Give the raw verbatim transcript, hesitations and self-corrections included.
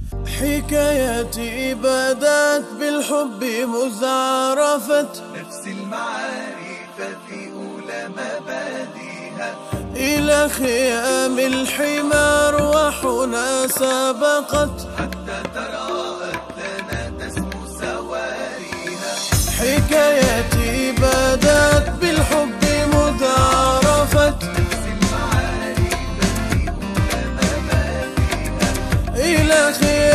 حكاياتي بدات بالحب مزعرفت، نفس المعارف في أولى مبادئها، إلى خيام الحمار وحنا سبقت، حتى تراءت لنا تسمو سواريها. حكاياتي بدات بالحب مزعرفت، نفس المعارف في أولى مبادئها، إلى خيام